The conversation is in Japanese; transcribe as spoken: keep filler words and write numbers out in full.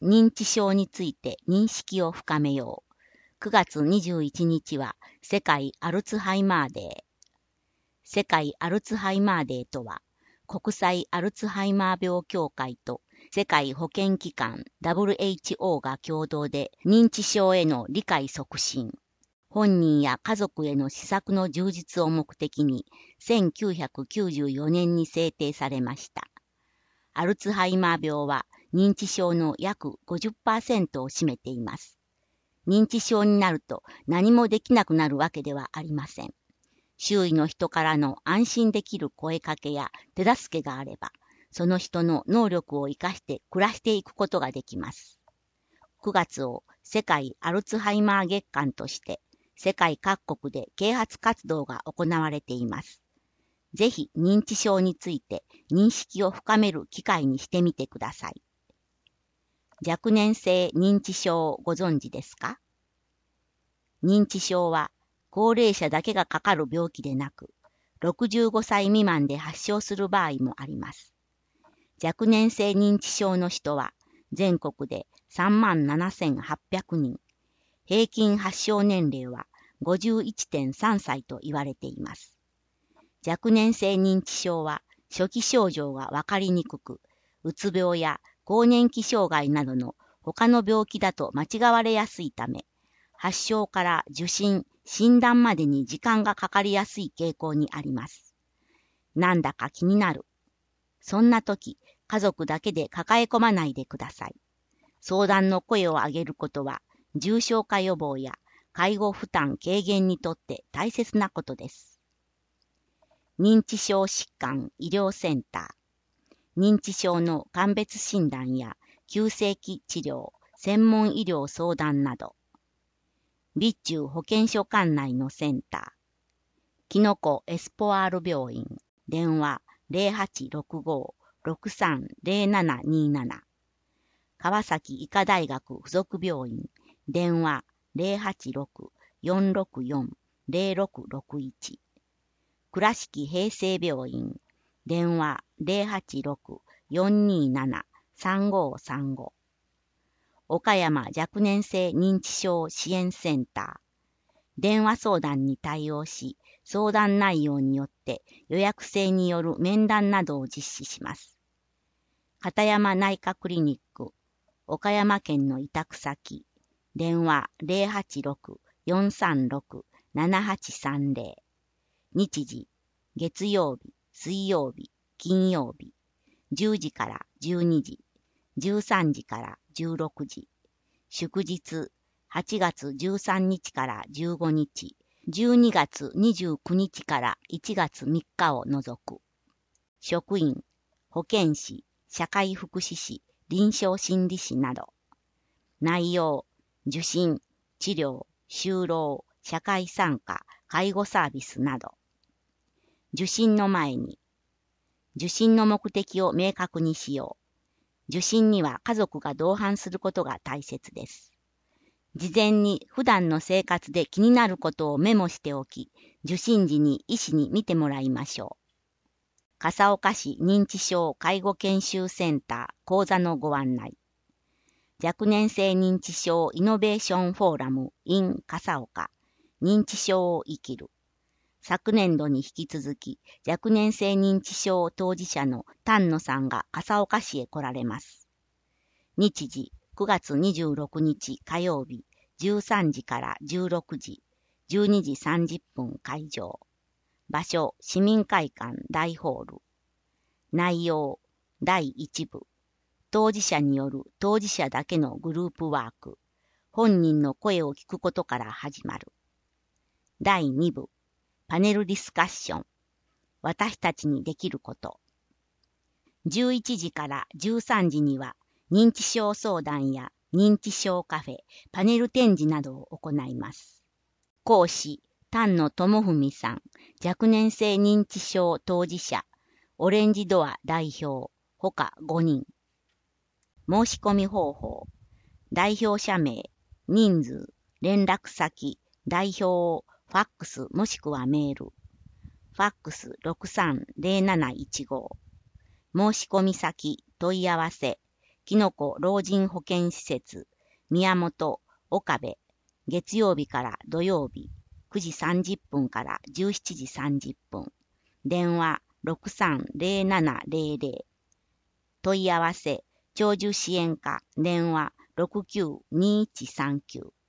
認知症について認識を深めよう。くがつにじゅういちにちは世界アルツハイマーデー。世界アルツハイマーデーとは、国際アルツハイマー病協会と世界保健機関 ダブリューエイチオー が共同で認知症への理解促進、本人や家族への施策の充実を目的にせんきゅうひゃくきゅうじゅうよねんに制定されました。アルツハイマー病は認知症の約 ごじゅっパーセント を占めています。認知症になると何もできなくなるわけではありません。周囲の人からの安心できる声かけや手助けがあれば、その人の能力を生かして暮らしていくことができます。くがつを世界アルツハイマー月間として、世界各国で啓発活動が行われています。ぜひ認知症について認識を深める機会にしてみてください。若年性認知症をご存知ですか？認知症は高齢者だけがかかる病気でなく、ろくじゅうごさい未満で発症する場合もあります。若年性認知症の人は全国でさんまんななせんはっぴゃくにん、平均発症年齢は ごじゅういってんさんさいと言われています。若年性認知症は初期症状がわかりにくく、うつ病や更年期障害などの他の病気だと間違われやすいため、発症から受診、診断までに時間がかかりやすい傾向にあります。なんだか気になる。そんな時、家族だけで抱え込まないでください。相談の声を上げることは、重症化予防や介護負担軽減にとって大切なことです。認知症疾患医療センター。認知症の鑑別診断や急性期治療、専門医療相談など。備中保健所管内のセンター。きのこエスポワール病院。電話 ゼロはちろくご ろくさん ゼロななになな。川崎医科大学附属病院。電話 ゼロはちろく よんろくよん ゼロろくろくいち。倉敷平成病院。電話 ゼロはちろく よんになな さんごさんご。岡山若年性認知症支援センター。電話相談に対応し、相談内容によって予約制による面談などを実施します。片山内科クリニック、岡山県の委託先。電話 ゼロはちろく よんさんろく ななはちさんゼロ。日時、月曜日、水曜日、金曜日。じゅうじからじゅうにじ。じゅうさんじからじゅうろくじ。祝日、はちがつじゅうさんにちからじゅうごにち、じゅうにがつにじゅうくにちからいちがつみっかを除く。職員、保健師、社会福祉士、臨床心理士など。内容、受診、治療、就労、社会参加、介護サービスなど。受診の前に、受診の目的を明確にしよう。受診には家族が同伴することが大切です。事前に普段の生活で気になることをメモしておき、受診時に医師に見てもらいましょう。笠岡市認知症介護研修センター講座のご案内。若年性認知症イノベーションフォーラム in 笠岡。認知症を生きる。昨年度に引き続き、若年性認知症当事者の丹野さんが笠岡市へ来られます。日時、くがつにじゅうろくにち火曜日、じゅうさんじからじゅうろくじ、じゅうにじさんじゅっぷん会場。場所、市民会館大ホール。内容、だいいち部。当事者による当事者だけのグループワーク。本人の声を聞くことから始まる。だいに部。パネルディスカッション。私たちにできること。じゅういちじからじゅうさんじには認知症相談や認知症カフェ、パネル展示などを行います。講師、丹野智文さん、若年性認知症当事者、オレンジドア代表、ほかごにん。申し込み方法、代表者名、人数、連絡先、代表をファックスもしくはメール。ファックスろくさんゼロなないちご。申し込み先、問い合わせ、 きのこ老人保健施設、宮本、岡部、月曜日から土曜日、くじさんじゅっぷんからじゅうしちじさんじゅっぷん。電話 ろくさんゼロななゼロゼロ。問い合わせ、長寿支援課、電話 ろくきゅうにいちさんきゅう。